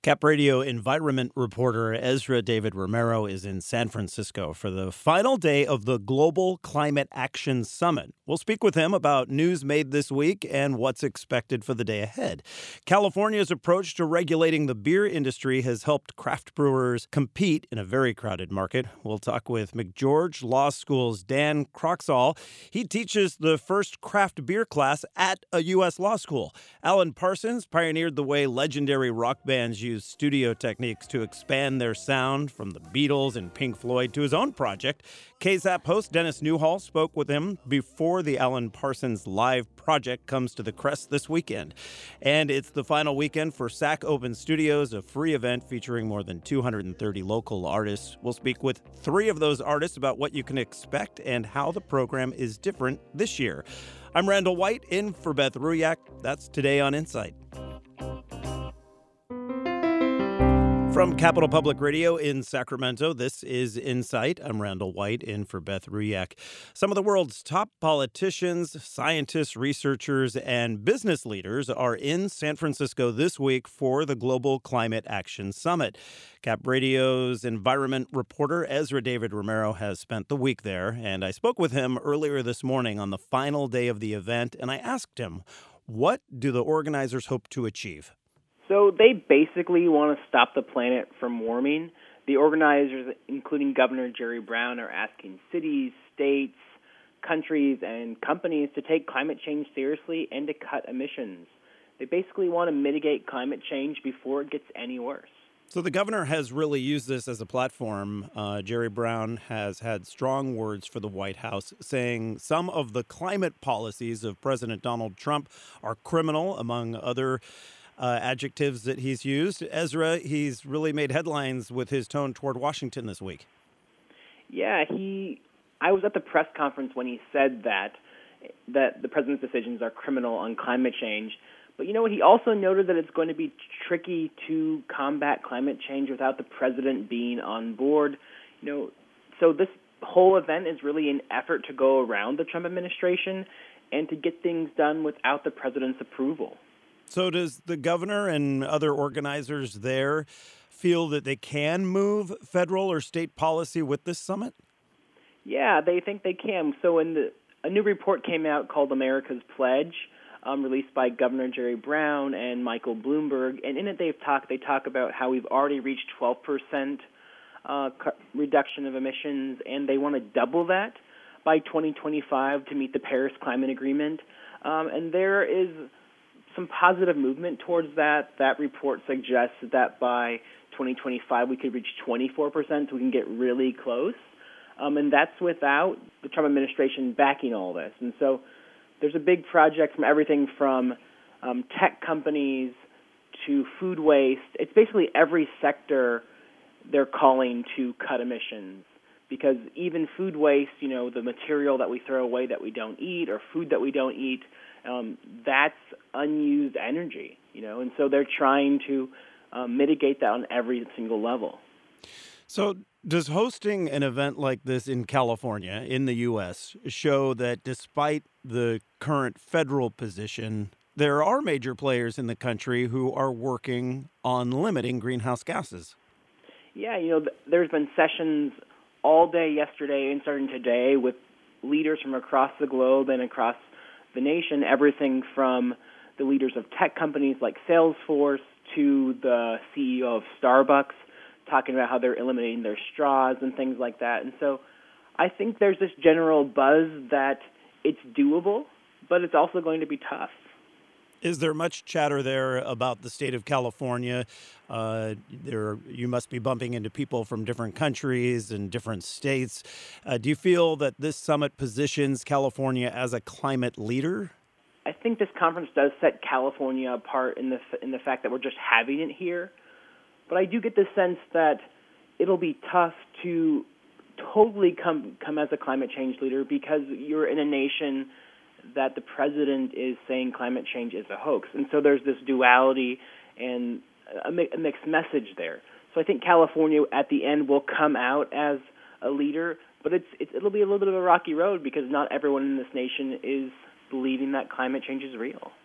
Cap Radio environment reporter Ezra David Romero is in San Francisco for the final day of the Global Climate Action Summit. We'll speak with him about news made this week and what's expected for the day ahead. California's approach to regulating the beer industry has helped craft brewers compete in a very crowded market. We'll talk with McGeorge Law School's Dan Kroxall. He teaches the first craft beer class at a U.S. law school. Alan Parsons pioneered the way legendary rock bands use studio techniques to expand their sound, from the Beatles and Pink Floyd to his own project. KZAP host Dennis Newhall spoke with him before the Alan Parsons Live project comes to the crest this weekend. And it's the final weekend for SAC Open Studios, a free event featuring more than 230 local artists. We'll speak with three of those artists about what you can expect and how the program is different this year. I'm Randall White, in for Beth Ruyak. That's Today on Insight. From Capital Public Radio in Sacramento, this is Insight. I'm Randall White, in for Beth Ruyak. Some of the world's top politicians, scientists, researchers, and business leaders are in San Francisco this week for the Global Climate Action Summit. Cap Radio's environment reporter Ezra David Romero has spent the week there, and I spoke with him earlier this morning on the final day of the event, and I asked him, what do the organizers hope to achieve? So they basically want to stop the planet from warming. The organizers, including Governor Jerry Brown, are asking cities, states, countries, and companies to take climate change seriously and to cut emissions. They basically want to mitigate climate change before it gets any worse. So the governor has really used this as a platform. Jerry Brown has had strong words for the White House, saying some of the climate policies of President Donald Trump are criminal, among other adjectives that he's used. Ezra, he's really made headlines with his tone toward Washington this week. Yeah, I was at the press conference when he said that the president's decisions are criminal on climate change. But you know what? He also noted that it's going to be tricky to combat climate change without the president being on board. So this whole event is really an effort to go around the Trump administration and to get things done without the president's approval. So does the governor and other organizers there feel that they can move federal or state policy with this summit? Yeah, they think they can. So a new report came out called America's Pledge, released by Governor Jerry Brown and Michael Bloomberg, and in it they talk about how we've already reached 12% reduction of emissions, and they want to double that by 2025 to meet the Paris Climate Agreement. And there is some positive movement towards that. That report suggests that by 2025 we could reach 24%, so we can get really close. And that's without the Trump administration backing all this. And so there's a big project from everything from tech companies to food waste. It's basically every sector they're calling to cut emissions. Because even food waste, the material that we throw away that we don't eat, or food that we don't eat, that's unused energy, and so they're trying to mitigate that on every single level. So does hosting an event like this in California, in the U.S., show that despite the current federal position, there are major players in the country who are working on limiting greenhouse gases? Yeah, there's been sessions all day yesterday and starting today with leaders from across the globe and across the nation, everything from the leaders of tech companies like Salesforce to the CEO of Starbucks, talking about how they're eliminating their straws and things like that. And so I think there's this general buzz that it's doable, but it's also going to be tough. Is there much chatter there about the state of California? You must be bumping into people from different countries and different states. Do you feel that this summit positions California as a climate leader? I think this conference does set California apart in the fact that we're just having it here. But I do get the sense that it'll be tough to totally come as a climate change leader, because you're in a nation that the president is saying climate change is a hoax. And so there's this duality and a mixed message there. So I think California at the end will come out as a leader, but it'll be a little bit of a rocky road because not everyone in this nation is believing that climate change is real.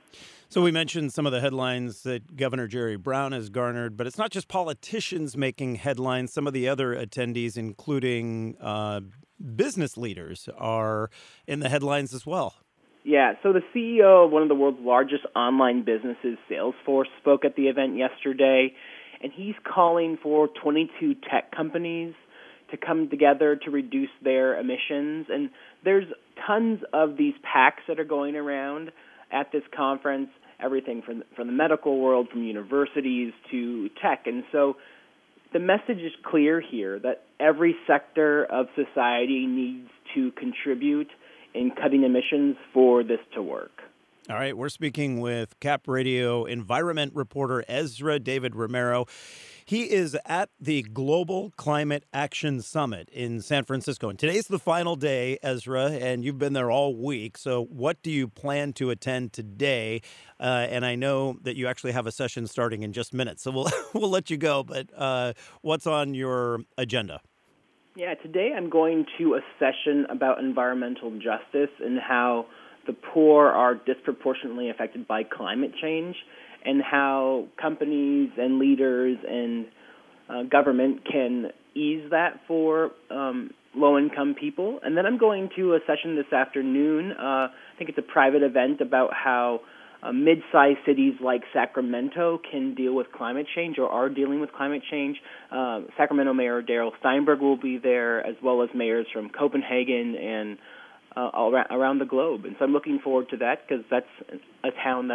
So we mentioned some of the headlines that Governor Jerry Brown has garnered, but it's not just politicians making headlines. Some of the other attendees, including business leaders, are in the headlines as well. Yeah, so the CEO of one of the world's largest online businesses, Salesforce, spoke at the event yesterday, and he's calling for 22 tech companies to come together to reduce their emissions. And there's tons of these pacts that are going around at this conference, everything from the medical world, from universities to tech. And so the message is clear here that every sector of society needs to contribute in cutting emissions for this to work. All right, we're speaking with Cap Radio environment reporter Ezra David Romero. He is at the Global Climate Action Summit in San Francisco. And today's the final day, Ezra, and you've been there all week. So what do you plan to attend today? And I know that you actually have a session starting in just minutes, so we'll let you go. But what's on your agenda? Yeah, today I'm going to a session about environmental justice and how the poor are disproportionately affected by climate change, and how companies and leaders and government can ease that for low-income people. And then I'm going to a session this afternoon. I think it's a private event about how mid-sized cities like Sacramento can deal with climate change or are dealing with climate change. Sacramento Mayor Darrell Steinberg will be there, as well as mayors from Copenhagen and all around the globe. And so I'm looking forward to that because that's a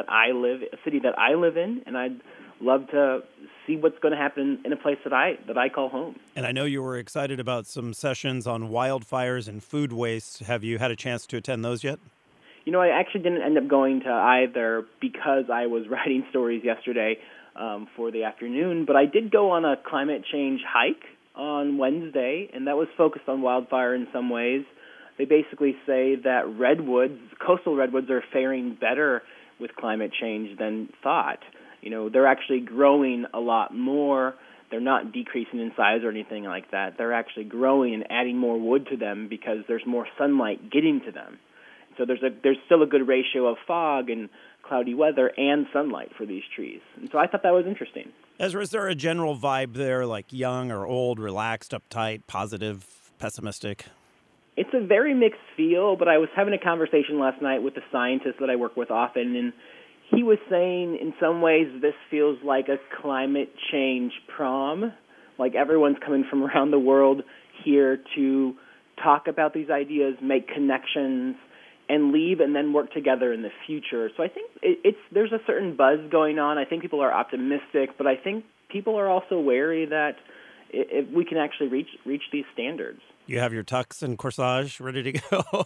city that I live in, and I'd love to see what's going to happen in a place that I call home. And I know you were excited about some sessions on wildfires and food waste. Have you had a chance to attend those yet? You know, I actually didn't end up going to either because I was writing stories yesterday for the afternoon, but I did go on a climate change hike on Wednesday, and that was focused on wildfire in some ways. They basically say that coastal redwoods are faring better with climate change than thought. You know, they're actually growing a lot more. They're not decreasing in size or anything like that. They're actually growing and adding more wood to them because there's more sunlight getting to them. So there's still a good ratio of fog and cloudy weather and sunlight for these trees. And so I thought that was interesting. Ezra, is there a general vibe there, like young or old, relaxed, uptight, positive, pessimistic? It's a very mixed feel, but I was having a conversation last night with a scientist that I work with often, and he was saying in some ways this feels like a climate change prom. Like everyone's coming from around the world here to talk about these ideas, make connections, and leave and then work together in the future. So I think there's a certain buzz going on. I think people are optimistic, but I think people are also wary that if we can actually reach these standards. You have your tux and corsage ready to go?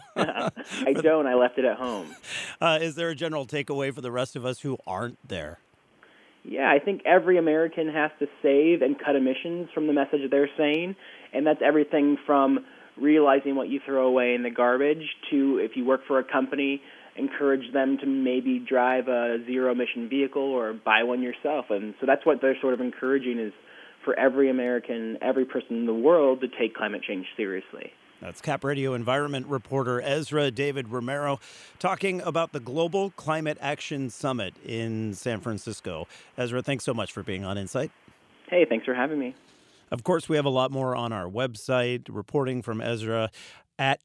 I don't. I left it at home. Is there a general takeaway for the rest of us who aren't there? Yeah, I think every American has to save and cut emissions from the message they're saying, and that's everything from realizing what you throw away in the garbage to, if you work for a company, encourage them to maybe drive a zero-emission vehicle or buy one yourself. And so that's what they're sort of encouraging, is for every American, every person in the world to take climate change seriously. That's Cap Radio environment reporter Ezra David Romero talking about the Global Climate Action Summit in San Francisco. Ezra, thanks so much for being on Insight. Hey, thanks for having me. Of course, we have a lot more on our website, reporting from Ezra at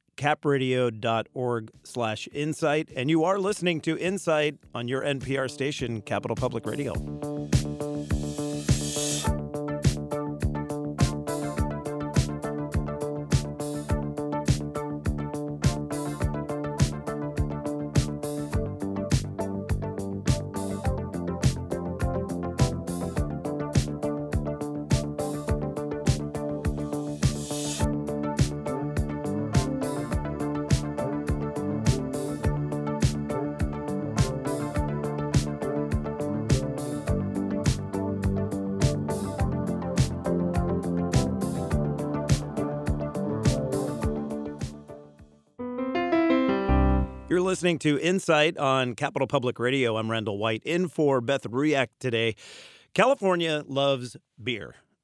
capradio.org/insight. And you are listening to Insight on your NPR station, Capital Public Radio. You're listening to Insight on Capital Public Radio. I'm Randall White, in for Beth Ruyak today. California loves beer.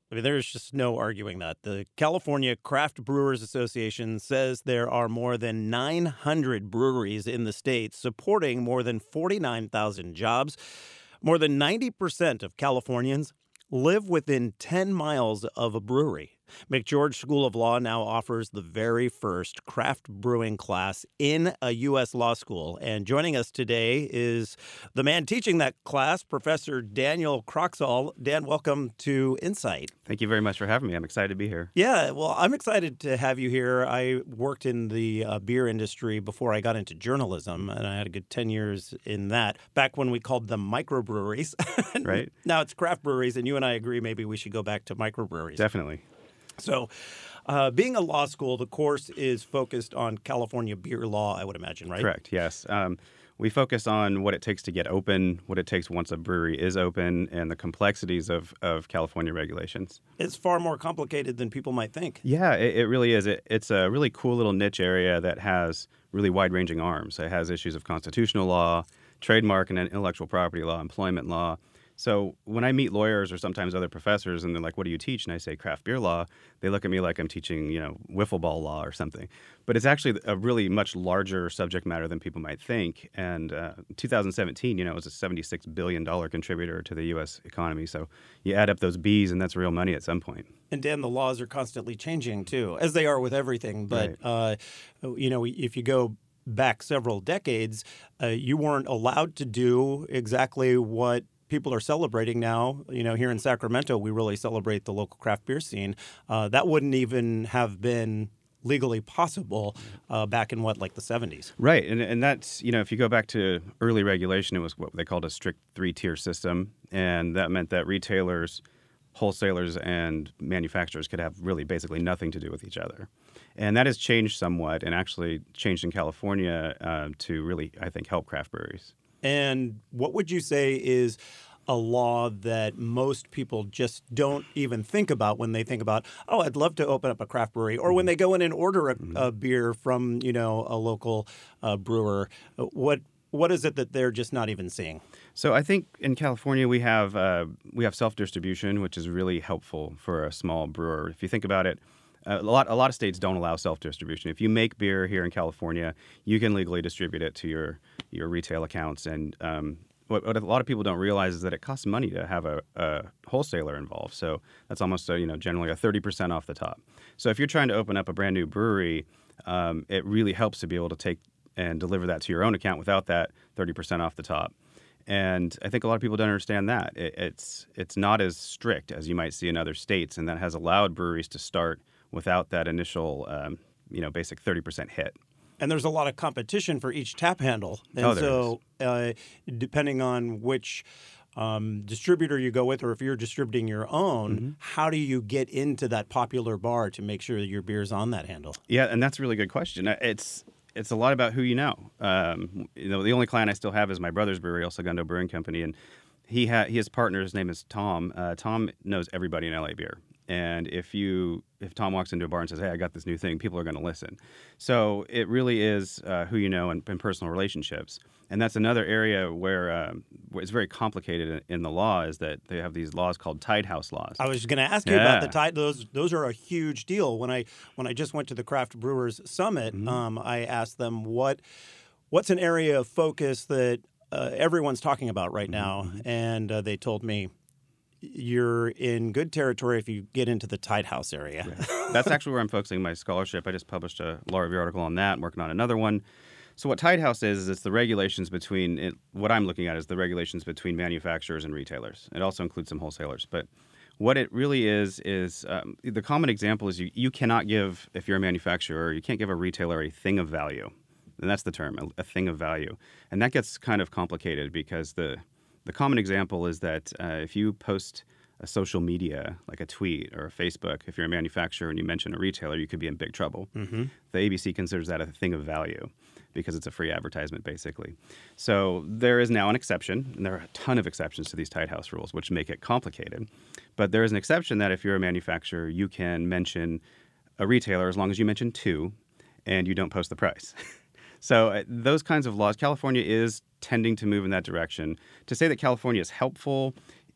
I mean, there's just no arguing that. The California Craft Brewers Association says there are more than 900 breweries in the state, supporting more than 49,000 jobs. More than 90% of Californians live within 10 miles of a brewery. McGeorge School of Law now offers the very first craft brewing class in a U.S. law school. And joining us today is the man teaching that class, Professor Daniel Kroxall. Dan, welcome to Insight. Thank you very much for having me. I'm excited to be here. Yeah, well, I'm excited to have you here. I worked in the beer industry before I got into journalism, and I had a good 10 years in that, back when we called them microbreweries. Right. Now it's craft breweries, and you and I agree maybe we should go back to microbreweries. Definitely. So being a law school, the course is focused on California beer law, I would imagine, right? Correct, yes. We focus on what it takes to get open, what it takes once a brewery is open, and the complexities of California regulations. It's far more complicated than people might think. Yeah, it really is. It's a really cool little niche area that has really wide-ranging arms. It has issues of constitutional law, trademark and intellectual property law, employment law. So when I meet lawyers or sometimes other professors and they're like, what do you teach? And I say craft beer law, they look at me like I'm teaching, wiffle ball law or something. But it's actually a really much larger subject matter than people might think. And 2017, it was a $76 billion contributor to the U.S. economy. So you add up those B's and that's real money at some point. And Dan, the laws are constantly changing too, as they are with everything. But, right. If you go back several decades, you weren't allowed to do exactly what people are celebrating now. Here in Sacramento, we really celebrate the local craft beer scene. That wouldn't even have been legally possible back in, like the 70s. Right. And that's, if you go back to early regulation, it was what they called a strict 3-tier system. And that meant that retailers, wholesalers, and manufacturers could have really basically nothing to do with each other. And that has changed somewhat and actually changed in California to really, I think, help craft breweries. And what would you say is a law that most people just don't even think about when they think about, oh, I'd love to open up a craft brewery, or when they go in and order a beer from, a local brewer? What is it that they're just not even seeing? So I think in California we have self-distribution, which is really helpful for a small brewer. If you think about it, a lot of states don't allow self-distribution. If you make beer here in California, you can legally distribute it to your retail accounts. And what a lot of people don't realize is that it costs money to have a wholesaler involved. So that's almost generally a 30% off the top. So if you're trying to open up a brand new brewery, it really helps to be able to take and deliver that to your own account without that 30% off the top. And I think a lot of people don't understand that. It's not as strict as you might see in other states, and that has allowed breweries to start without that initial, basic 30% hit. And there's a lot of competition for each tap handle. And depending on which distributor you go with, or if you're distributing your own, how do you get into that popular bar to make sure that your beer's on that handle? Yeah, and that's a really good question. It's a lot about who you know. The only client I still have is my brother's brewery, El Segundo Brewing Company, and his partner, his name is Tom. Tom knows everybody in LA beer. And if Tom walks into a bar and says, hey, I got this new thing, people are going to listen. So it really is who you know and personal relationships. And that's anothere area where it's very complicated in the law, is that they have these laws called tied house laws. I was going to ask you about the tied. Those are a huge deal. When I just went to the Craft Brewers Summit, I asked them what's an area of focus that everyone's talking about right now, and they told me, you're in good territory if you get into the tied house area. Right. That's actually where I'm focusing my scholarship. I just published a law review article on that. I'm working on another one. So what tied house is it's the regulations between what I'm looking at is the regulations between manufacturers and retailers. It also includes some wholesalers. But what it really is the common example is you cannot give, if you're a manufacturer, you can't give a retailer a thing of value. And that's the term, a thing of value. And that gets kind of complicated because the common example is that if you post a social media, like a tweet or a Facebook, if you're a manufacturer and you mention a retailer, you could be in big trouble. The ABC considers that a thing of value because it's a free advertisement, basically. So there is now an exception, and there are a ton of exceptions to these tied house rules, which make it complicated. But there is an exception that if you're a manufacturer, you can mention a retailer as long as you mention two and you don't post the price. So those kinds of laws, California is tending to move in that direction. To say that California is helpful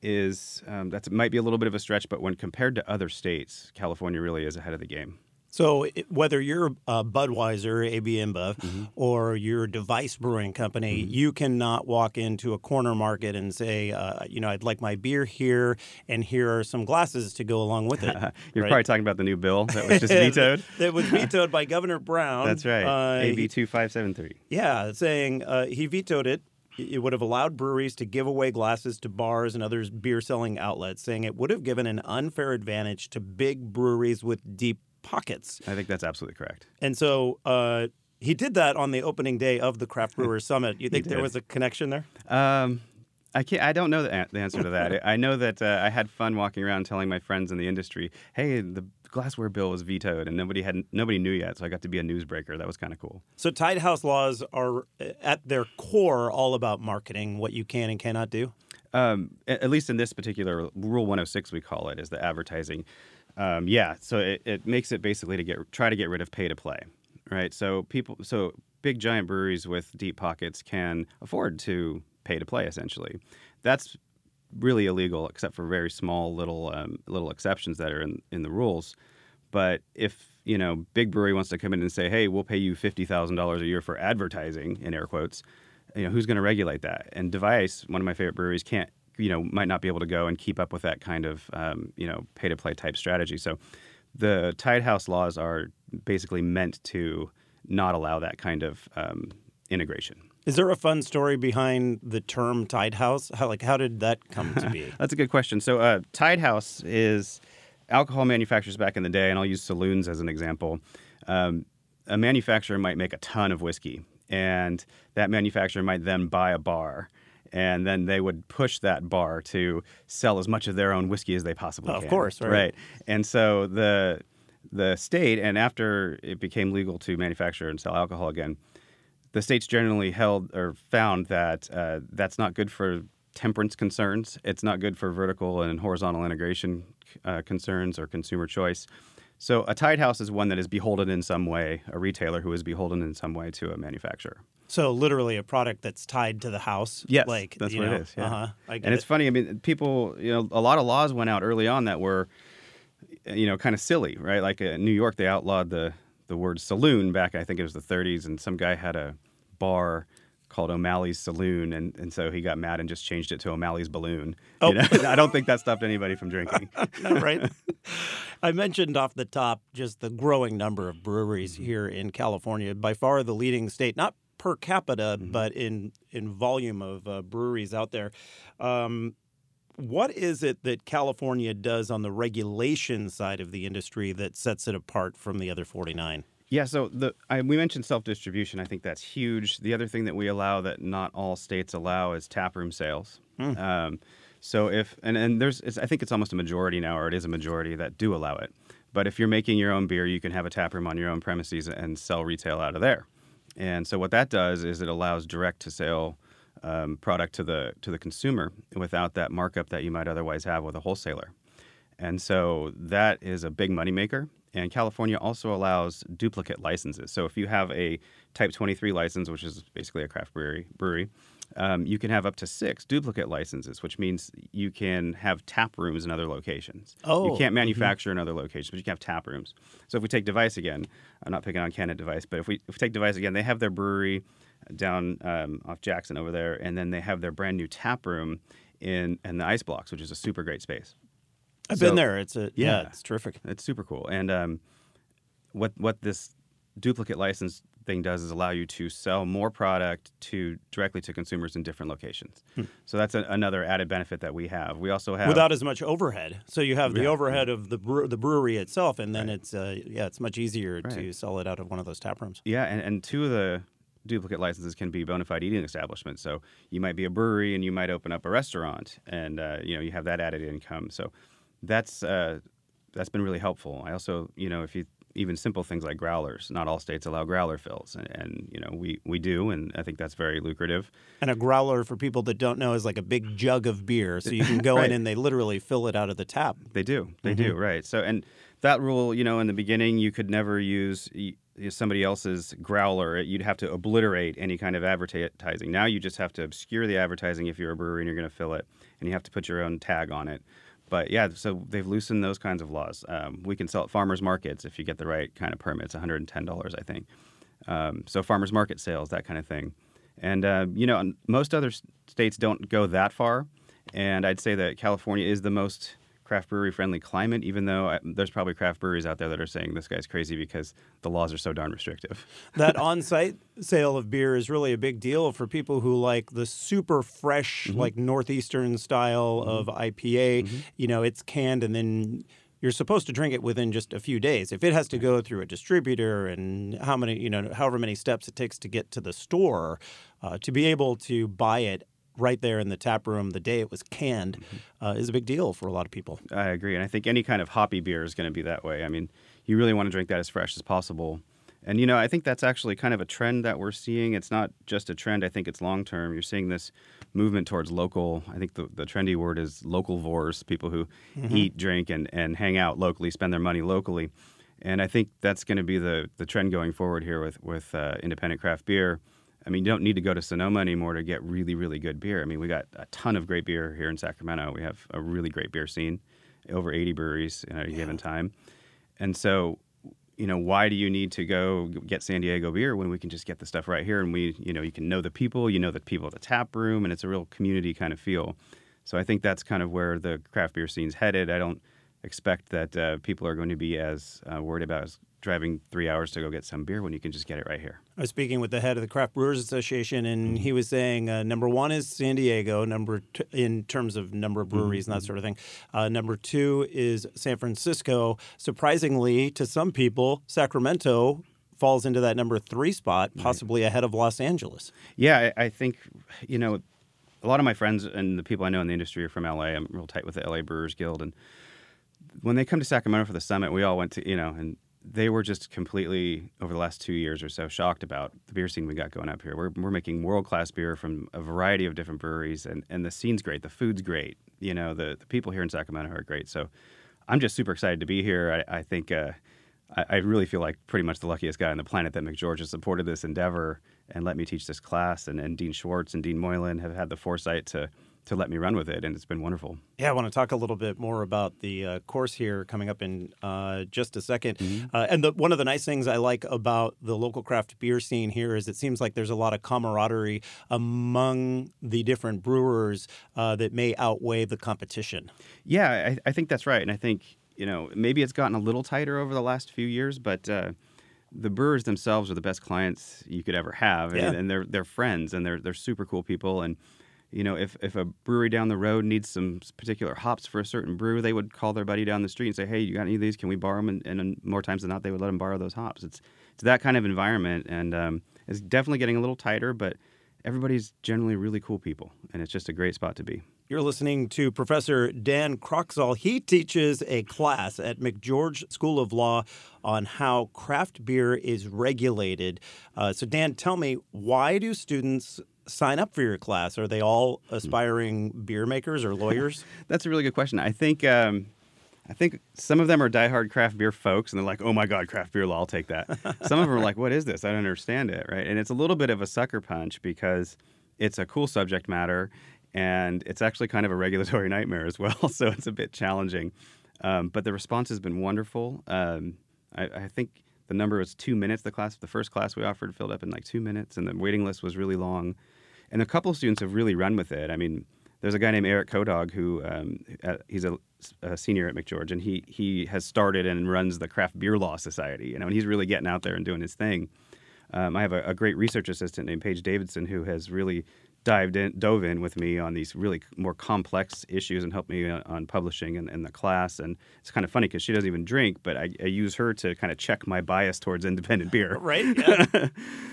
is that might be a little bit of a stretch, but when compared to other states, California really is ahead of the game. So whether you're Budweiser, AB InBev, or you're Device Brewing Company, you cannot walk into a corner market and say, I'd like my beer here, and here are some glasses to go along with it. You're probably talking about the new bill that was just vetoed. That was vetoed by Governor Brown. That's right, AB 2573. Yeah, saying he vetoed it. It would have allowed breweries to give away glasses to bars and other beer-selling outlets, saying it would have given an unfair advantage to big breweries with deep pockets. I think that's absolutely correct. And so he did that on the opening day of the Craft Brewers Summit. You think there was a connection there? I don't know the answer to that. I know that I had fun walking around telling my friends in the industry, hey, the glassware bill was vetoed, and nobody knew yet, so I got to be a newsbreaker. That was kind of cool. So Tied House laws are, at their core, all about marketing, what you can and cannot do? At least in this particular Rule 106, we call it, is the advertising. So it makes it basically try to get rid of pay to play, right? So big giant breweries with deep pockets can afford to pay to play, essentially. That's really illegal, except for very small little exceptions that are in the rules. But if big brewery wants to come in and say, hey, we'll pay you $50,000 a year for advertising, in air quotes, who's going to regulate that? And Device, one of my favorite breweries, might not be able to go and keep up with that kind of pay to play type strategy. So the Tied House laws are basically meant to not allow that kind of integration. Is there a fun story behind the term Tied House? How did that come to be? That's a good question. So Tied House is alcohol manufacturers back in the day, and I'll use saloons as an example. A manufacturer might make a ton of whiskey, and that manufacturer might then buy a bar, and then they would push that bar to sell as much of their own whiskey as they possibly can. Of course, right. And so the state, and after it became legal to manufacture and sell alcohol again, the states generally found that that's not good for temperance concerns. It's not good for vertical and horizontal integration concerns or consumer choice. So a Tied House is one that is beholden in some way, a retailer who is beholden in some way to a manufacturer. So literally a product that's tied to the house? Yes, that's what it is. Yeah. It's funny. I mean, people, a lot of laws went out early on that were, kind of silly, right? Like in New York, they outlawed the word saloon back, I think it was the 30s, and some guy had a bar called O'Malley's Saloon, and so he got mad and just changed it to O'Malley's Balloon. Oh. I don't think that stopped anybody from drinking. No, right? I mentioned off the top just the growing number of breweries here in California. By far the leading state, not per capita, but in volume of breweries out there. What is it that California does on the regulation side of the industry that sets it apart from the other 49? Yeah, so we mentioned self-distribution. I think that's huge. The other thing that we allow that not all states allow is taproom sales. So if I think it's almost a majority now, or it is a majority that do allow it. But if you're making your own beer, you can have a taproom on your own premises and sell retail out of there. And so what that does is it allows direct-to-sale product to the consumer without that markup that you might otherwise have with a wholesaler. And so that is a big moneymaker. And California also allows duplicate licenses. So if you have a Type 23 license, which is basically a craft brewery, you can have up to 6 duplicate licenses, which means you can have tap rooms in other locations. Oh. You can't manufacture in other locations, but you can have tap rooms. So if we take Device again, I'm not picking on Canon Device, but if we take Device again, they have their brewery down off Jackson over there, and then they have their brand new tap room in the Ice Blocks, which is a super great space. I've been there. It's terrific. It's super cool. And what this duplicate license thing does is allow you to sell more product directly to consumers in different locations. So that's another added benefit that we have. We also have without as much overhead. So you have the overhead of the brewery itself, and then it's much easier to sell it out of one of those tap rooms. Yeah, and 2 of the duplicate licenses can be bona fide eating establishments. So you might be a brewery and you might open up a restaurant, and you have that added income. So that's been really helpful. I also, if you even simple things like growlers, not all states allow growler fills, and we do, and I think that's very lucrative. And a growler, for people that don't know, is like a big jug of beer, so you can go in and they literally fill it out of the tap. They do, right. So, and that rule, in the beginning, you could never use somebody else's growler, you'd have to obliterate any kind of advertising. Now you just have to obscure the advertising if you're a brewery and you're going to fill it, and you have to put your own tag on it. But yeah, so they've loosened those kinds of laws. We can sell at farmers markets if you get the right kind of permits, $110, I think. So farmers market sales, that kind of thing. And, most other states don't go that far. And I'd say that California is the most craft brewery friendly climate, even though there's probably craft breweries out there that are saying this guy's crazy because the laws are so darn restrictive. That on-site sale of beer is really a big deal for people who like the super fresh, like Northeastern style of IPA. It's canned and then you're supposed to drink it within just a few days. If it has to go through a distributor and however many steps it takes to get to the store, to be able to buy it right there in the tap room the day it was canned is a big deal for a lot of people. I agree. And I think any kind of hoppy beer is going to be that way. I mean, you really want to drink that as fresh as possible. And, I think that's actually kind of a trend that we're seeing. It's not just a trend. I think it's long-term. You're seeing this movement towards local. I think the trendy word is localvores, people who eat, drink, and hang out locally, spend their money locally. And I think that's going to be the trend going forward here with independent craft beer. I mean, you don't need to go to Sonoma anymore to get really, really good beer. I mean, we got a ton of great beer here in Sacramento. We have a really great beer scene, over 80 breweries at a given time. And so, why do you need to go get San Diego beer when we can just get the stuff right here? And you can know the people, the people at the tap room, and it's a real community kind of feel. So I think that's kind of where the craft beer scene's headed. I don't expect that people are going to be as worried about driving 3 hours to go get some beer when you can just get it right here. I was speaking with the head of the Craft Brewers Association, and he was saying number one is San Diego, in terms of number of breweries and that sort of thing. Number two is San Francisco. Surprisingly, to some people, Sacramento falls into that number 3 spot, possibly ahead of Los Angeles. Yeah, I think, a lot of my friends and the people I know in the industry are from LA. I'm real tight with the LA Brewers Guild. And when they come to Sacramento for the summit, we all went to, and they were just completely, over the last 2 years or so, shocked about the beer scene we got going up here. We're making world-class beer from a variety of different breweries, and the scene's great. The food's great. The people here in Sacramento are great. So I'm just super excited to be here. I think I really feel like pretty much the luckiest guy on the planet that McGeorge has supported this endeavor and let me teach this class. And Dean Schwartz and Dean Moylan have had the foresight to let me run with it, and it's been wonderful. Yeah, I want to talk a little bit more about the course here coming up in just a second. And one of the nice things I like about the local craft beer scene here is it seems like there's a lot of camaraderie among the different brewers that may outweigh the competition. Yeah, I think that's right. And I think, maybe it's gotten a little tighter over the last few years, but the brewers themselves are the best clients you could ever have. Yeah. And they're friends, and they're super cool people. And if a brewery down the road needs some particular hops for a certain brew, they would call their buddy down the street and say, hey, you got any of these? Can we borrow them? And more times than not, they would let them borrow those hops. It's that kind of environment, and it's definitely getting a little tighter, but everybody's generally really cool people, and it's just a great spot to be. You're listening to Professor Dan Kroxall. He teaches a class at McGeorge School of Law on how craft beer is regulated. So, Dan, tell me, why do students sign up for your class? Are they all aspiring beer makers or lawyers? That's a really good question. I think some of them are diehard craft beer folks, and they're like, oh, my God, craft beer law, I'll take that. Some of them are like, what is this? I don't understand it, right? And it's a little bit of a sucker punch because it's a cool subject matter, and it's actually kind of a regulatory nightmare as well, so it's a bit challenging. But the response has been wonderful. I think the number was 2 minutes. The first class we offered filled up in like 2 minutes, and the waiting list was really long. And a couple of students have really run with it. I mean, there's a guy named Eric Kodog who he's a senior at McGeorge, and he has started and runs the Craft Beer Law Society. And he's really getting out there and doing his thing. I have a great research assistant named Paige Davidson who has really dove in with me on these really more complex issues and helped me on publishing in the class. And it's kind of funny because she doesn't even drink, but I use her to kind of check my bias towards independent beer. Right? Yeah.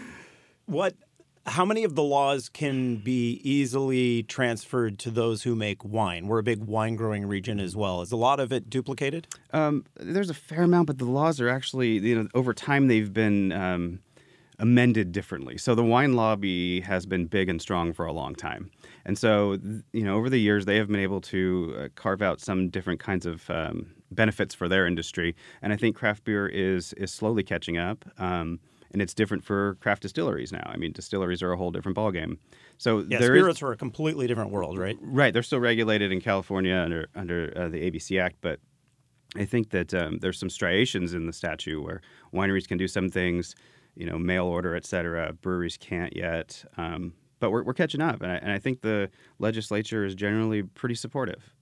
How many of the laws can be easily transferred to those who make wine? We're a big wine growing region as well. Is a lot of it duplicated? There's a fair amount, but the laws are actually, over time they've been amended differently. So the wine lobby has been big and strong for a long time. And so, over the years, they have been able to carve out some different kinds of benefits for their industry. And I think craft beer is slowly catching up. And it's different for craft distilleries now. I mean, distilleries are a whole different ballgame. So spirits are a completely different world, right? Right. They're still regulated in California under the ABC Act, but I think that there's some striations in the statute where wineries can do some things, mail order, et cetera. Breweries can't yet. But we're catching up, and I think the legislature is generally pretty supportive.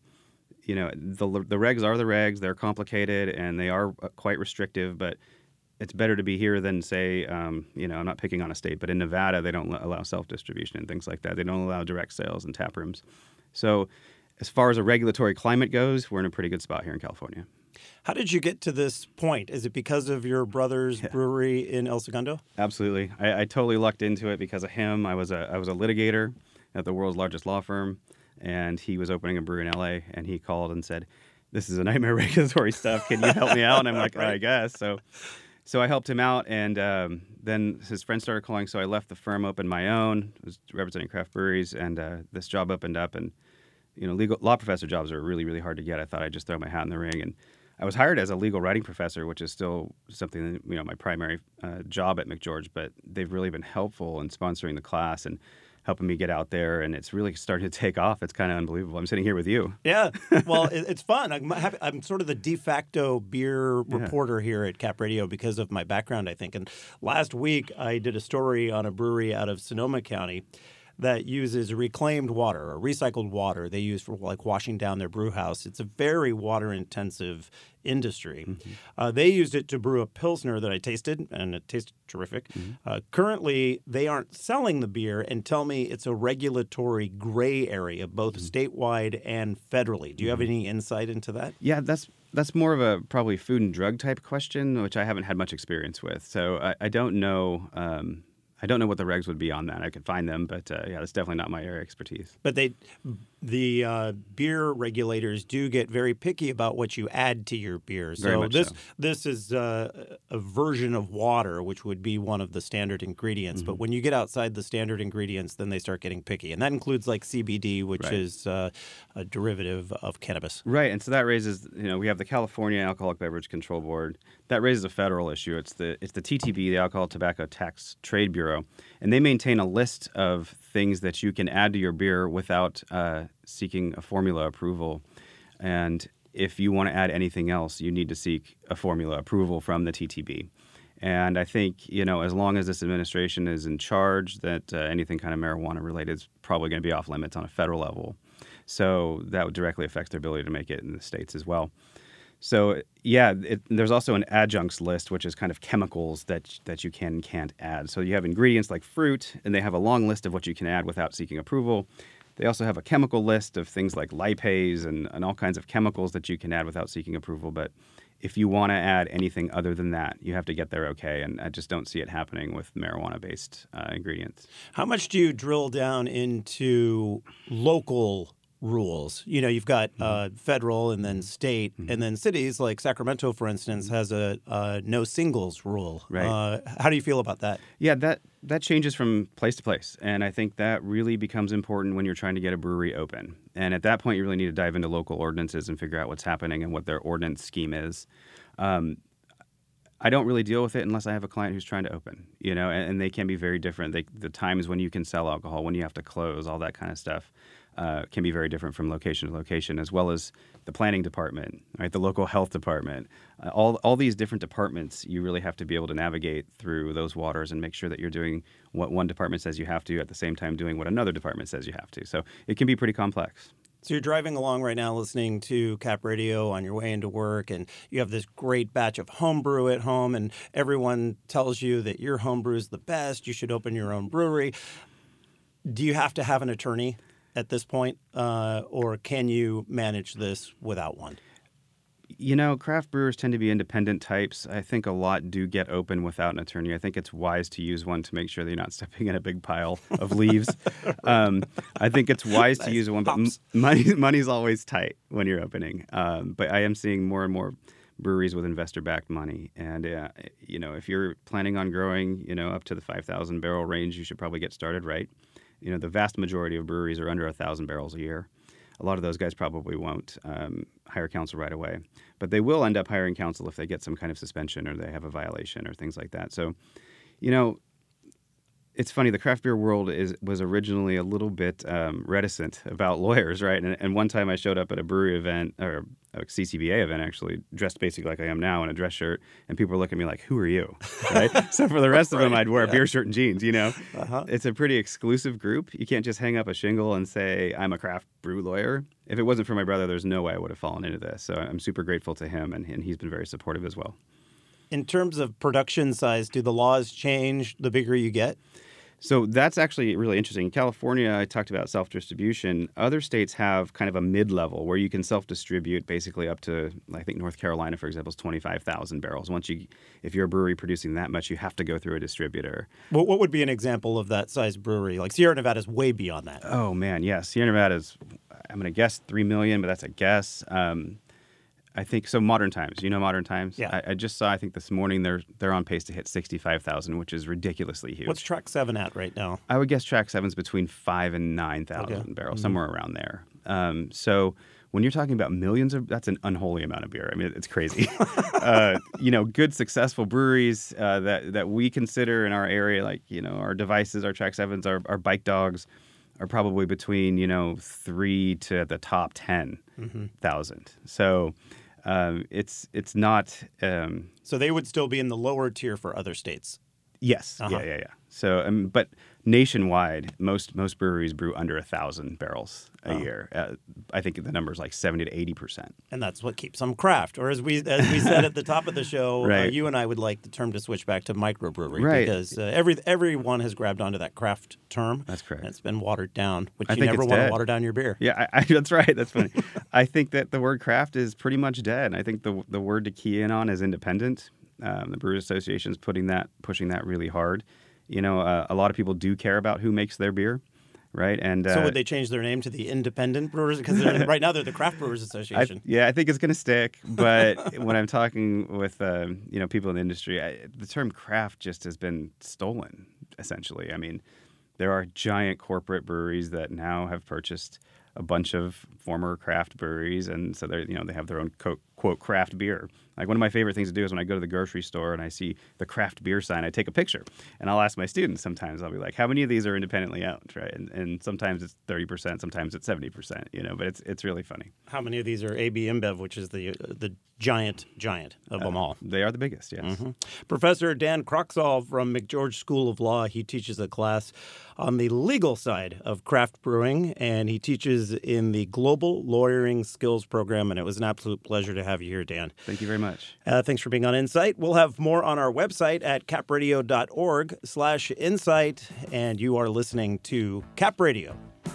The regs are the regs; they're complicated and they are quite restrictive. But it's better to be here than say, I'm not picking on a state, but in Nevada they don't allow self-distribution and things like that. They don't allow direct sales in tap rooms. So, as far as a regulatory climate goes, we're in a pretty good spot here in California. How did you get to this point? Is it because of your brother's brewery in El Segundo? Absolutely. I totally lucked into it because of him. I was a litigator at the world's largest law firm, and he was opening a brewery in LA, and he called and said, "This is a nightmare regulatory stuff. Can you help me out?" And I'm like, right. I guess. So I helped him out, and then his friends started calling, so I left the firm, opened my own, was representing craft breweries, and this job opened up, and legal law professor jobs are really, really hard to get. I thought I'd just throw my hat in the ring, and I was hired as a legal writing professor, which is still something, my primary job at McGeorge, but they've really been helpful in sponsoring the class and helping me get out there, and it's really starting to take off. It's kind of unbelievable. I'm sitting here with you. Yeah, well, it's fun. I'm sort of the de facto beer reporter here at Cap Radio because of my background, I think. And last week, I did a story on a brewery out of Sonoma County that uses reclaimed water or recycled water they use for washing down their brew house. It's a very water-intensive industry. Mm-hmm. They used it to brew a Pilsner that I tasted, and it tasted terrific. Mm-hmm. Currently, they aren't selling the beer and tell me it's a regulatory gray area, both statewide and federally. Do you have any insight into that? Yeah, that's more of a probably food and drug type question, which I haven't had much experience with. So I don't know. I don't know what the regs would be on that. I could find them, but that's definitely not my area of expertise. But the beer regulators do get very picky about what you add to your beer. So this is a version of water, which would be one of the standard ingredients. Mm-hmm. But when you get outside the standard ingredients, then they start getting picky, and that includes like CBD, which is a derivative of cannabis. Right, and so that raises, we have the California Alcoholic Beverage Control Board. That raises a federal issue. It's the TTB, the Alcohol, Tobacco Tax Trade Bureau, and they maintain a list of things that you can add to your beer without seeking a formula approval. And if you want to add anything else, you need to seek a formula approval from the TTB. And I think, as long as this administration is in charge, that anything kind of marijuana related is probably going to be off limits on a federal level. So that would directly affect their ability to make it in the states as well. So, there's also an adjuncts list, which is kind of chemicals that you can and can't add. So you have ingredients like fruit, and they have a long list of what you can add without seeking approval. They also have a chemical list of things like lipase and all kinds of chemicals that you can add without seeking approval. But if you want to add anything other than that, you have to get there okay. And I just don't see it happening with marijuana-based ingredients. How much do you drill down into local rules? You've got federal and then state, and then cities like Sacramento, for instance, has a no singles rule. Right. How do you feel about that? Yeah, that changes from place to place, and I think that really becomes important when you're trying to get a brewery open. And at that point, you really need to dive into local ordinances and figure out what's happening and what their ordinance scheme is. I don't really deal with it unless I have a client who's trying to open, and they can be very different. The times when you can sell alcohol, when you have to close, all that kind of stuff. Can be very different from location to location, as well as the planning department, right? The local health department, all these different departments. You really have to be able to navigate through those waters and make sure that you're doing what one department says you have to, at the same time doing what another department says you have to. So it can be pretty complex. So you're driving along right now listening to Cap Radio on your way into work, and you have this great batch of homebrew at home, and everyone tells you that your homebrew is the best. You should open your own brewery. Do you have to have an attorney at this point, or can you manage this without one? Craft brewers tend to be independent types. I think a lot do get open without an attorney. I think it's wise to use one to make sure that you're not stepping in a big pile of leaves. I think it's wise to use one, but money's always tight when you're opening. But I am seeing more and more breweries with investor-backed money. And, if you're planning on growing, up to the 5,000 barrel range, you should probably get started right. The vast majority of breweries are under 1,000 barrels a year. A lot of those guys probably won't hire counsel right away. But they will end up hiring counsel if they get some kind of suspension or they have a violation or things like that. So, it's funny, the craft beer world was originally a little bit reticent about lawyers, right? And one time I showed up at a brewery event, or a CCBA event actually, dressed basically like I am now in a dress shirt, and people were looking at me like, who are you? Right? So for the rest of them, I'd wear a beer shirt and jeans, Uh-huh. It's a pretty exclusive group. You can't just hang up a shingle and say, I'm a craft brew lawyer. If it wasn't for my brother, there's no way I would have fallen into this. So I'm super grateful to him, and he's been very supportive as well. In terms of production size, do the laws change the bigger you get? So that's actually really interesting. In California, I talked about self-distribution. Other states have kind of a mid-level where you can self-distribute basically up to, I think North Carolina, for example, is 25,000 barrels. If you're a brewery producing that much, you have to go through a distributor. What would be an example of that size brewery? Like Sierra Nevada is way beyond that. Oh, man, yeah. Sierra Nevada is, I'm going to guess 3 million, but that's a guess. I think so. Modern Times, Modern Times? Yeah. I just saw, I think this morning they're on pace to hit 65,000, which is ridiculously huge. What's Track 7 at right now? I would guess Track 7's between 5,000 and 9,000 barrels, somewhere around there. So when you're talking about millions that's an unholy amount of beer. I mean, it's crazy. Good successful breweries that we consider in our area, like our Devices, our Track 7s, our Bike Dogs, are probably between 3 to the top 10,000. So it's not. So they would still be in the lower tier for other states. Yes. Uh-huh. Yeah. So, but nationwide, most breweries brew under 1,000 barrels a year. I think the number is like 70 to 80%. And that's what keeps them craft. Or as we said at the top of the show, right. You and I would like the term to switch back to microbrewery, right. Because everyone has grabbed onto that craft term. That's correct. And it's been watered down, which I you think never it's want dead. to water down your beer. Yeah, that's right. That's funny. I think that the word craft is pretty much dead. And I think the word to key in on is independent. The Brewers Association is pushing that really hard. A lot of people do care about who makes their beer, right? And so would they change their name to the Independent Brewers? Because right now they're the Craft Brewers Association. I think it's going to stick. But when I'm talking with people in the industry, the term craft just has been stolen, essentially. I mean, there are giant corporate breweries that now have purchased a bunch of former craft breweries, and so they have their own quote craft beer. Like one of my favorite things to do is when I go to the grocery store and I see the craft beer sign, I take a picture and I'll ask my students. Sometimes I'll be like, "How many of these are independently owned?" Right, and sometimes it's 30%, sometimes it's 70%. But it's really funny. How many of these are AB InBev, which is the giant of them all? They are the biggest, yes. Mm-hmm. Professor Dan Kroxall from McGeorge School of Law. He teaches a class on the legal side of craft brewing, and he teaches in the Global Lawyering Skills Program. And it was an absolute pleasure to have you here, Dan. Thank you very much. Thanks for being on Insight. We'll have more on our website at capradio.org/insight. And you are listening to Cap Radio.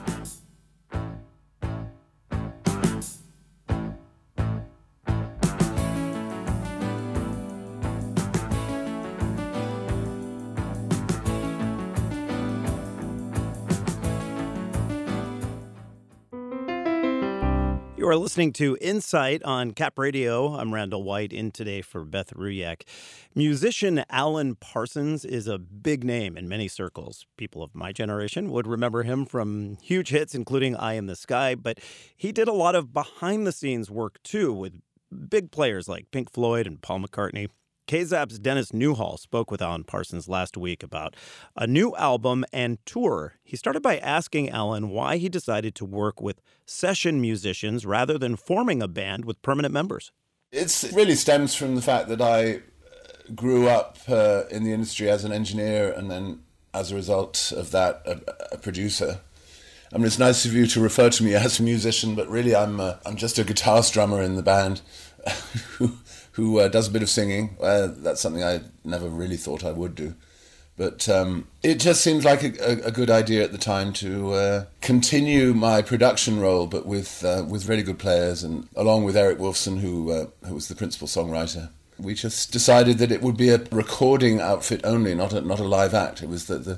You are listening to Insight on Cap Radio. I'm Randall White, in today for Beth Ruyak. Musician Alan Parsons is a big name in many circles. People of my generation would remember him from huge hits, including Eye in the Sky, but he did a lot of behind-the-scenes work, too, with big players like Pink Floyd and Paul McCartney. KZAP's Dennis Newhall spoke with Alan Parsons last week about a new album and tour. He started by asking Alan why he decided to work with session musicians rather than forming a band with permanent members. It really stems from the fact that I grew up in the industry as an engineer and then, as a result of that, a producer. I mean, it's nice of you to refer to me as a musician, but really I'm just a guitar strummer in the band who does a bit of singing. That's something I never really thought I would do. But it just seems like a good idea at the time to continue my production role, but with really good players, and along with Eric Wolfson, who was the principal songwriter. We just decided that it would be a recording outfit only, not a live act. It was the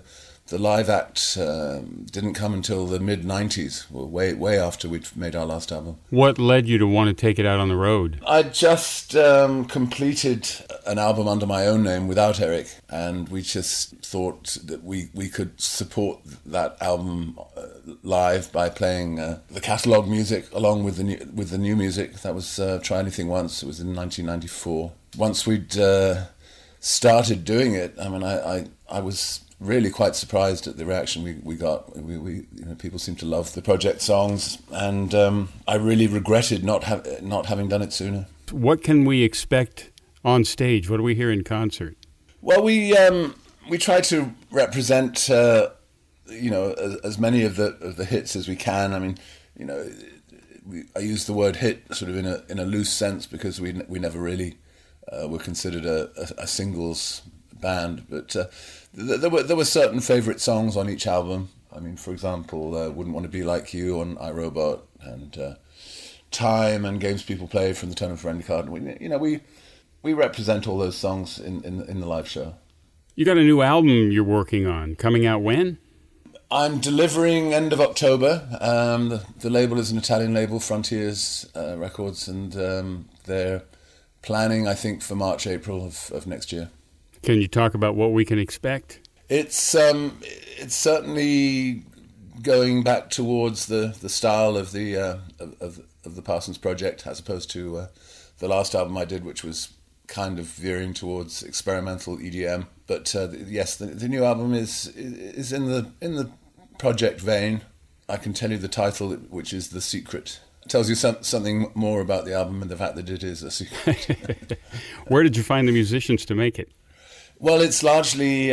the live act didn't come until the mid-90s, way after we'd made our last album. What led you to want to take it out on the road? I just completed an album under my own name without Eric, and we just thought that we could support that album live by playing the catalogue music along with the new music. That was Try Anything Once. It was in 1994. Once we'd started doing it, I mean, I was really quite surprised at the reaction we got. People seemed to love the project songs, and I really regretted not having done it sooner. What can we expect on stage? What do we hear in concert? Well, we try to represent as many of the hits as we can. I mean, I use the word hit sort of in a loose sense because we never really were considered a singles band, but there were certain favourite songs on each album. I mean, for example, Wouldn't Want to Be Like You on iRobot, and Time and Games People Play from the Turn of Friendly Card. We represent all those songs in the live show. You got a new album you're working on, coming out when? I'm delivering end of October. The label is an Italian label, Frontiers Records, and they're planning, I think, for March, April of next year. Can you talk about what we can expect? It's certainly going back towards the style of the Parsons Project, as opposed to the last album I did, which was kind of veering towards experimental EDM. But yes, the new album is in the project vein. I can tell you the title, which is The Secret. It tells you something more about the album and the fact that it is a secret. Where did you find the musicians to make it? Well, it's largely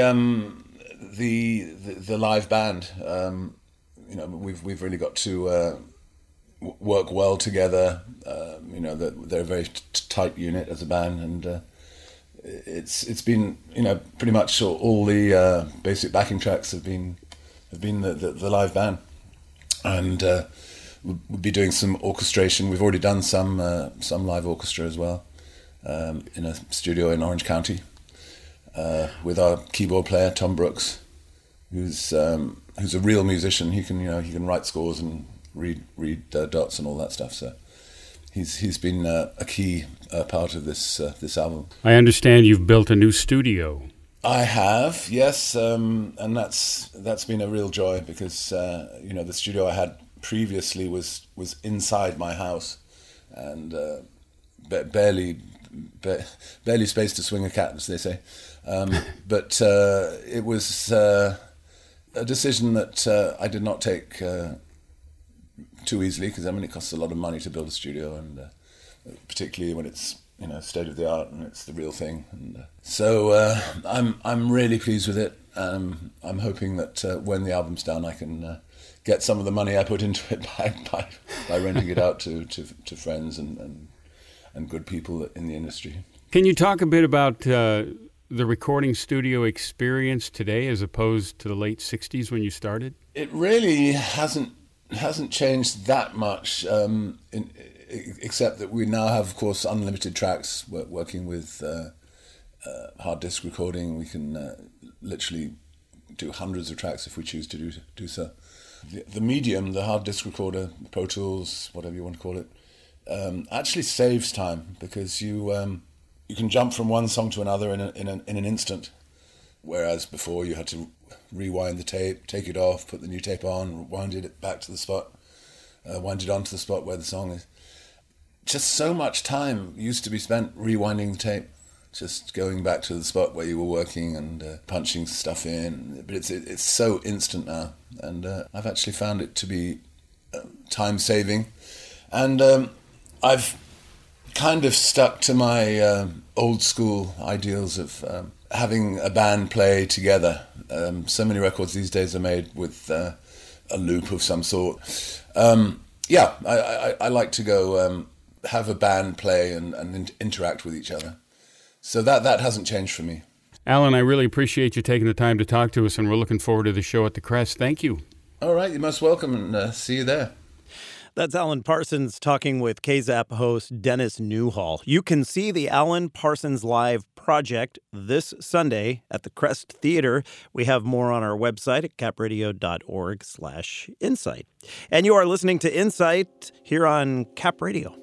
the live band. We've really got to work well together. They're a very tight unit as a band, and it's been pretty much all the basic backing tracks have been the live band, and we'll be doing some orchestration. We've already done some live orchestra as well in a studio in Orange County. With our keyboard player Tom Brooks, who's a real musician. He can write scores and read dots and all that stuff. So he's been a key part of this album. I understand you've built a new studio. I have, yes, and that's been a real joy because the studio I had previously was inside my house, and barely space to swing a cat, as they say. But it was a decision that I did not take too easily, because it costs a lot of money to build a studio, and particularly when it's state of the art and it's the real thing. And so I'm really pleased with it. I'm hoping that when the album's done, I can get some of the money I put into it back by renting it out to friends and good people in the industry. Can you talk a bit about the recording studio experience today as opposed to the late 60s when you started? It really hasn't changed that much, except that we now have, of course, unlimited tracks. We're working with hard disk recording. We can literally do hundreds of tracks if we choose to do so. The medium, the hard disk recorder, Pro Tools, whatever you want to call it, actually saves time, because you can jump from one song to another in an instant, whereas before you had to rewind the tape, take it off, put the new tape on, wind it back to the spot, wind it onto the spot where the song is. Just so much time used to be spent rewinding the tape, just going back to the spot where you were working and punching stuff in. But it's so instant now, and I've actually found it to be time-saving. And I've kind of stuck to my old school ideals of having a band play together. So many records these days are made with a loop of some sort. I like to go have a band play and interact with each other. So that hasn't changed for me. Alan, I really appreciate you taking the time to talk to us, and we're looking forward to the show at the Crest. Thank you. All right, you're most welcome, and see you there. That's Alan Parsons talking with KZAP host Dennis Newhall. You can see the Alan Parsons Live project this Sunday at the Crest Theater. We have more on our website at capradio.org/insight. And you are listening to Insight here on Cap Radio.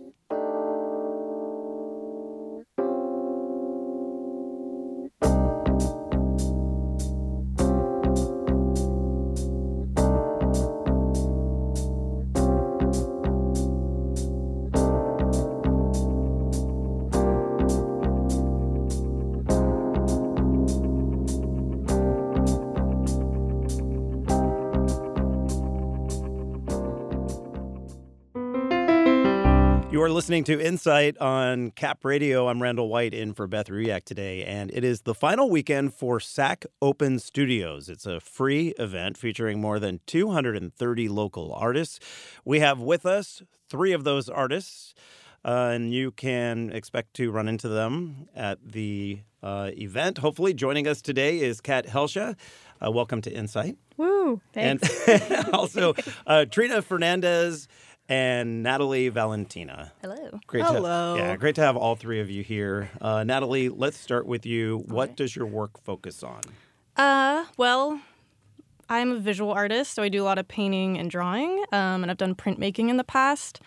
You are listening to Insight on Cap Radio. I'm Randall White in for Beth Ruyak today, and it is the final weekend for SAC Open Studios. It's a free event featuring more than 230 local artists. We have with us 3 of those artists, and you can expect to run into them at the event. Hopefully, joining us today is Kat Helsha. Welcome to Insight. Woo, thanks. And also, Trina Fernandez and Natalie Valentina. Hello. Hello. Great to have all 3 of you here. Natalie, let's start with you. What does your work focus on? Well, I'm a visual artist, so I do a lot of painting and drawing, and I've done printmaking in the past.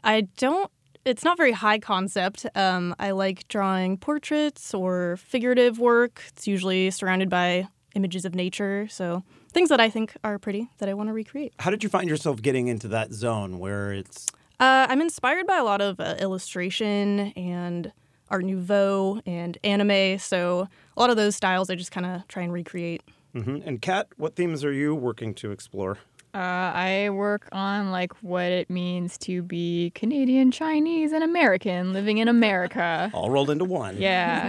It's not very high concept. I like drawing portraits or figurative work. It's usually surrounded by images of nature, so things that I think are pretty that I want to recreate. How did you find yourself getting into that zone where it's... I'm inspired by a lot of illustration and Art Nouveau and anime, so a lot of those styles I just kind of try and recreate. Mm-hmm. And Kat, what themes are you working to explore? I work on what it means to be Canadian, Chinese, and American living in America. All rolled into one. Yeah.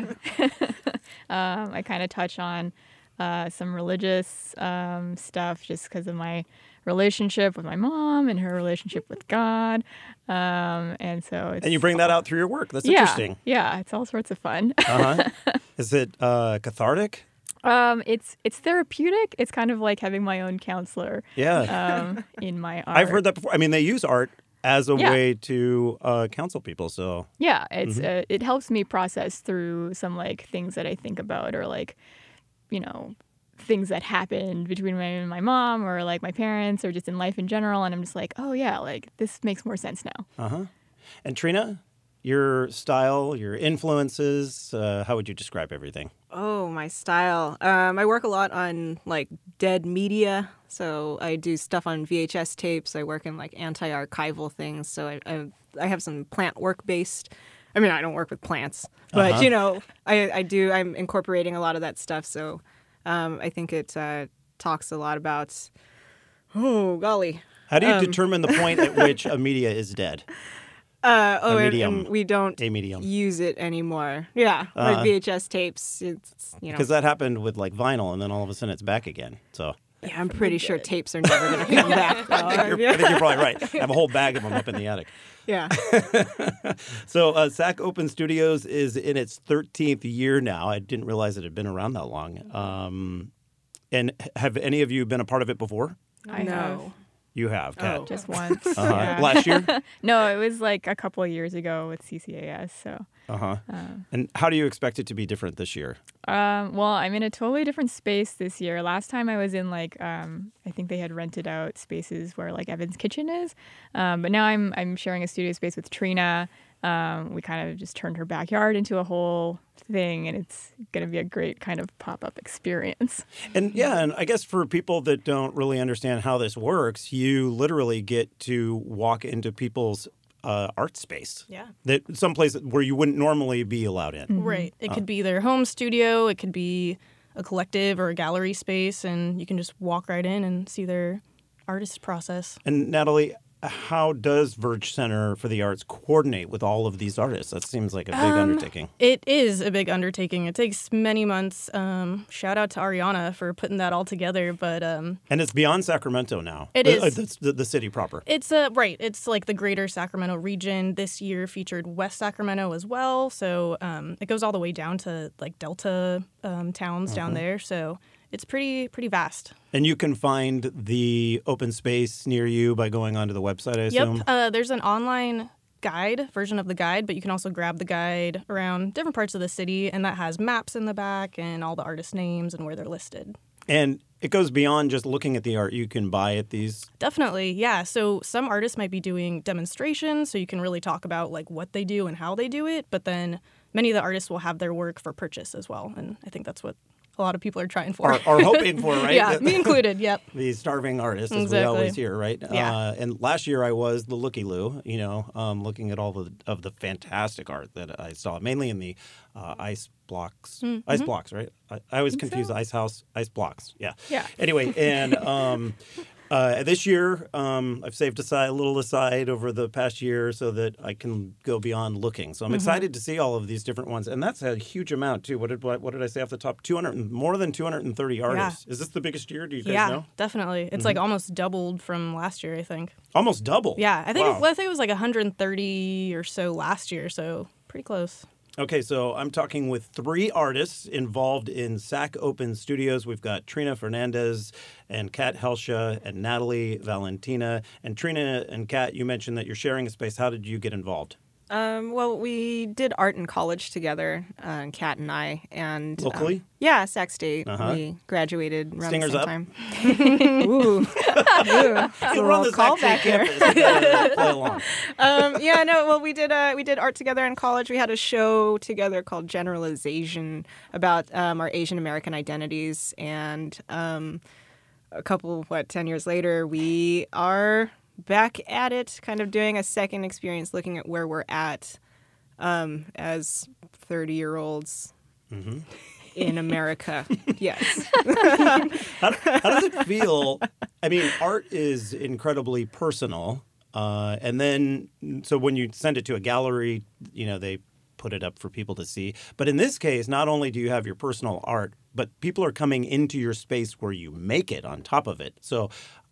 I kind of touch on some religious stuff just because of my relationship with my mom and her relationship with God. And so it's... And you bring that out through your work. That's interesting. Yeah, it's all sorts of fun. Uh-huh. Is it cathartic? It's therapeutic. It's kind of like having my own counselor. Yeah. In my art. I've heard that before. I mean, they use art as a way to counsel people. So yeah, it's it helps me process through some things that I think about or things that happened between my mom or my parents or just in life in general. And I'm just oh yeah, this makes more sense now. Uh-huh. And Trina, your style, your influences, how would you describe everything? Oh, my style. I work a lot on dead media. So I do stuff on VHS tapes. I work in anti-archival things. So I have some plant work based. I mean, I don't work with plants, but I'm incorporating a lot of that stuff. So I think it talks a lot about, oh, golly. How do you determine the point at which a media is dead? And we don't use it anymore. Yeah, VHS tapes. It's because that happened with vinyl, and then all of a sudden it's back again. So yeah, I'm pretty sure tapes are never going to come back. I think you're probably right. I have a whole bag of them up in the attic. Yeah. So SAC Open Studios is in its 13th year now. I didn't realize it had been around that long. And have any of you been a part of it before? I have. You have, Kat? Oh, just once. Yeah. Last year? No, it was a couple of years ago with CCAS. So. And how do you expect it to be different this year? Well, I'm in a totally different space this year. Last time I was in I think they had rented out spaces where Evan's Kitchen is, but now I'm sharing a studio space with Trina. We kind of just turned her backyard into a whole thing, and it's going to be a great kind of pop-up experience. And and I guess for people that don't really understand how this works, you literally get to walk into people's art space. Yeah. That some place where you wouldn't normally be allowed in. Mm-hmm. Right. It could be their home studio. It could be a collective or a gallery space, and you can just walk right in and see their artist process. And Natalie, how does Verge Center for the Arts coordinate with all of these artists? That seems like a big undertaking. It is a big undertaking. It takes many months. Shout out to Ariana for putting that all together. But and it's beyond Sacramento now. It is. It's the city proper. It's right. It's the greater Sacramento region. This year featured West Sacramento as well. So it goes all the way down to Delta towns down there. So it's pretty vast. And you can find the open space near you by going onto the website, I assume? Yep. There's an online version of the guide, but you can also grab the guide around different parts of the city, and that has maps in the back and all the artist names and where they're listed. And it goes beyond just looking at the art. You can buy at these. Definitely, yeah. So some artists might be doing demonstrations, so you can really talk about like what they do and how they do it. But then many of the artists will have their work for purchase as well, and I think that's what a lot of people are trying for. Are hoping for, right? Yeah, me included, yep. The starving artist, as we always hear, right? Yeah. And last year I was the looky-loo, looking at all of the fantastic art that I saw, mainly in the ice blocks. Mm-hmm. Ice blocks, right? I always confuse ice house, ice blocks. Yeah. Yeah. Anyway, and this year I've saved a little aside over the past year so that I can go beyond looking. So I'm excited to see all of these different ones, and that's a huge amount too. What did I say off the top? More than 230 artists. Yeah. Is this the biggest year? Do you guys know? Yeah, definitely. It's like almost doubled from last year, I think. Almost double? Yeah, I think it was like 130 or so last year, so pretty close. Okay, so I'm talking with 3 artists involved in SAC Open Studios. We've got Trina Fernandez and Kat Helsha and Natalie Valentina. And Trina and Kat, you mentioned that you're sharing a space. How did you get involved? Well, we did art in college together, Kat and I. And locally? Yeah, Sac State. We graduated around Stingers the up. same time. Ooh. You run the call back here. Play along. We did art together in college. We had a show together called Generalization about our Asian American identities. And a couple, 10 years later, we are back at it, kind of doing a second experience, looking at where we're at as 30-year-olds in America. Yes. How does it feel? I mean, art is incredibly personal. And then, so when you send it to a gallery, they put it up for people to see. But in this case, not only do you have your personal art, but people are coming into your space where you make it on top of it. So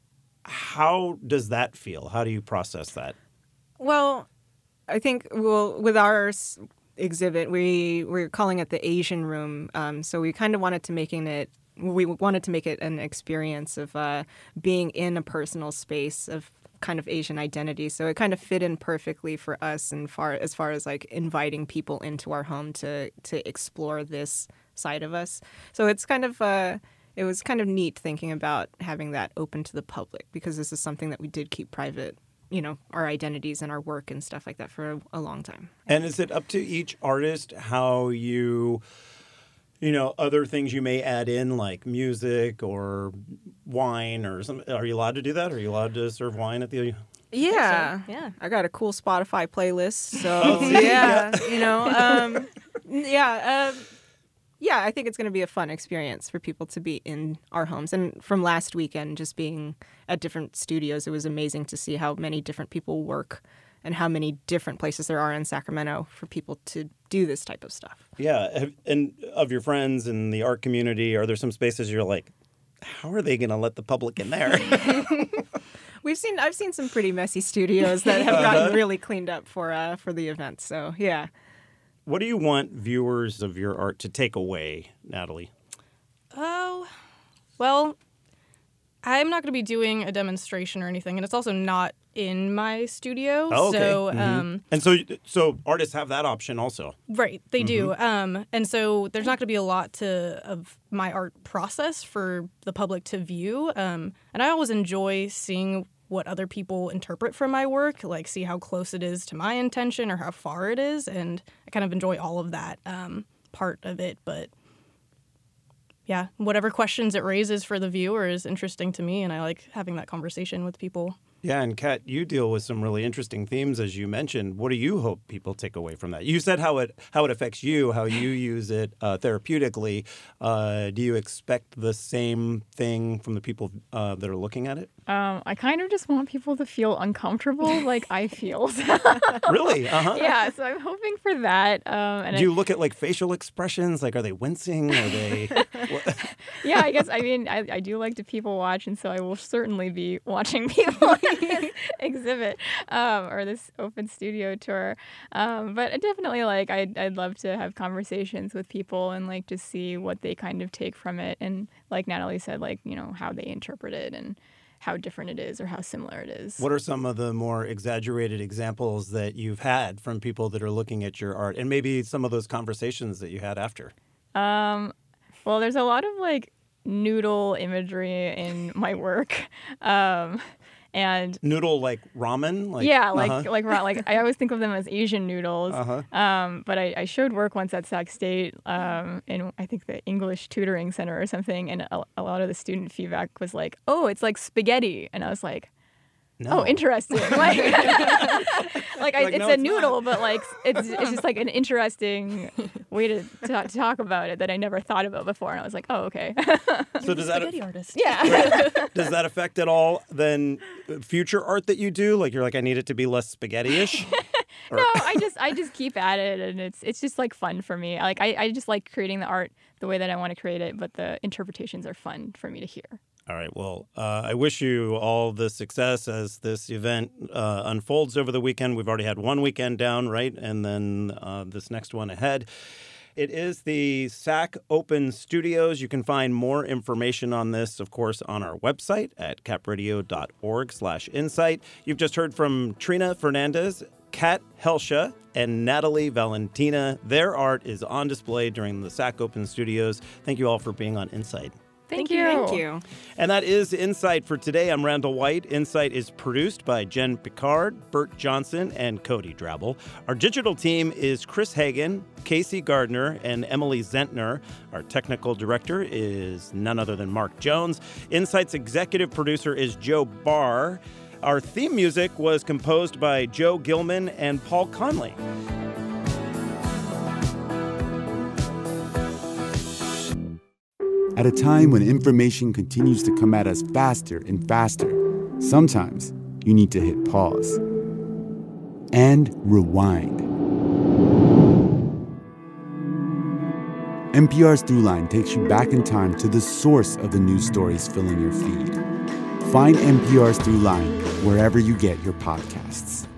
how does that feel? How do you process that? Well, I think with our exhibit, we're calling it the Asian Room. So we kind of wanted to make it an experience of being in a personal space of kind of Asian identity. So it kind of fit in perfectly for us, and as far as like inviting people into our home to explore this side of us. So it's kind of it was kind of neat thinking about having that open to the public, because this is something that we did keep private, our identities and our work and stuff like that for a long time. And is it up to each artist how other things you may add in, like music or wine or something? Are you allowed to do that? Are you allowed to serve wine at the... Yeah. So, yeah. I got a cool Spotify playlist. So, yeah. Yeah, I think it's going to be a fun experience for people to be in our homes. And from last weekend, just being at different studios, it was amazing to see how many different people work and how many different places there are in Sacramento for people to do this type of stuff. Yeah. And of your friends in the art community, are there some spaces you're like, how are they going to let the public in there? I've seen some pretty messy studios that have gotten really cleaned up for the event. So, yeah. What do you want viewers of your art to take away, Natalie? Oh, well, I'm not going to be doing a demonstration or anything, and it's also not in my studio. Oh, okay. So, and so artists have that option also. Right, they do. And so there's not going to be a lot of my art process for the public to view. And I always enjoy seeing what other people interpret from my work, like see how close it is to my intention or how far it is. And I kind of enjoy all of that part of it. But yeah, whatever questions it raises for the viewer is interesting to me, and I like having that conversation with people. Yeah, and Kat, you deal with some really interesting themes, as you mentioned. What do you hope people take away from that? You said how it affects you, how you use it therapeutically. Do you expect the same thing from the people that are looking at it? I kind of just want people to feel uncomfortable like I feel. Really? Uh-huh. Yeah, so I'm hoping for that. Do you look at like facial expressions? Like, are they wincing? Are they... Yeah, I guess, I mean, I do like to people watch, and so I will certainly be watching people exhibit or this open studio tour. But definitely, like, I'd love to have conversations with people and, like, just see what they kind of take from it. And like Natalie said, like, you know, how they interpret it and how different it is or how similar it is. What are some of the more exaggerated examples that you've had from people that are looking at your art, and maybe some of those conversations that you had after? Well, there's a lot of like noodle imagery in my work. And noodle like ramen? Like I always think of them as Asian noodles. But I showed work once at Sac State in I think the English tutoring center or something, and a lot of the student feedback was like, "Oh, it's like spaghetti," and I was like, no. "Oh, interesting." Like, it's no, a noodle, but like it's just like an interesting way to talk about it that I never thought about before, and I was like, "Oh, okay." So does spaghetti artist? Yeah. Does that affect at all then future art that you do? Like you're like, I need it to be less spaghetti-ish? No, I just keep at it, and it's just like fun for me. Like I just like creating the art the way that I want to create it, but the interpretations are fun for me to hear. All right. Well, I wish you all the success as this event unfolds over the weekend. We've already had one weekend down, right? And then this next one ahead. It is the SAC Open Studios. You can find more information on this, of course, on our website at capradio.org/insight. You've just heard from Trina Fernandez, Kat Helsha, and Natalie Valentina. Their art is on display during the SAC Open Studios. Thank you all for being on Insight. Thank you. Thank you. And that is Insight for today. I'm Randall White. Insight is produced by Jen Picard, Bert Johnson, and Cody Drabble. Our digital team is Chris Hagen, Casey Gardner, and Emily Zentner. Our technical director is none other than Mark Jones. Insight's executive producer is Joe Barr. Our theme music was composed by Joe Gilman and Paul Conley. At a time when information continues to come at us faster and faster, sometimes you need to hit pause and rewind. NPR's Throughline takes you back in time to the source of the news stories filling your feed. Find NPR's Throughline wherever you get your podcasts.